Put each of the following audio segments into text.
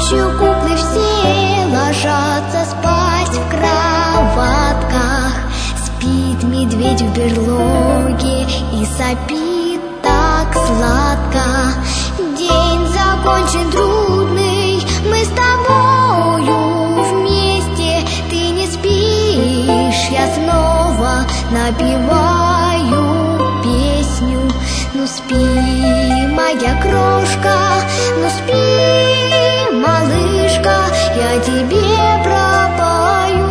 Ночью куклы все ложатся спать в кроватках. Спит медведь в берлоге и сопит так сладко. День закончен трудный, мы с тобою вместе. Ты не спишь, я снова напеваю песню. Ну спи, моя крошка, ну спи, малышка, я тебе пропою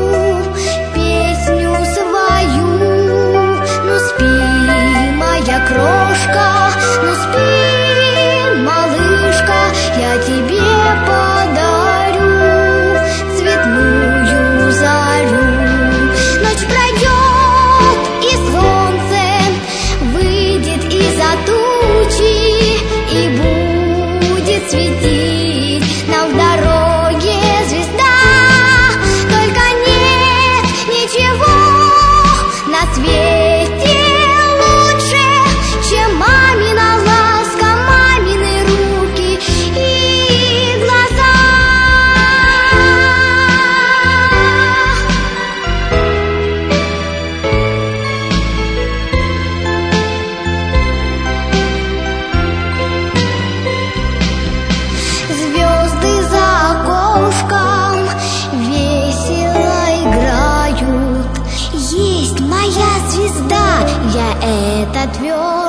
песню свою. Ну спи, моя крошка, ну спи, малышка, я тебе подарю цветную зарю. Ночь пройдет, и солнце выйдет из-за тучи, и будет светить нам в дороге звезда. Только нет ничего на свете лучше, чем мамина ласка, мамины руки и глаза. Звезды за окошком весело играют. Есть моя звезда, я это твердо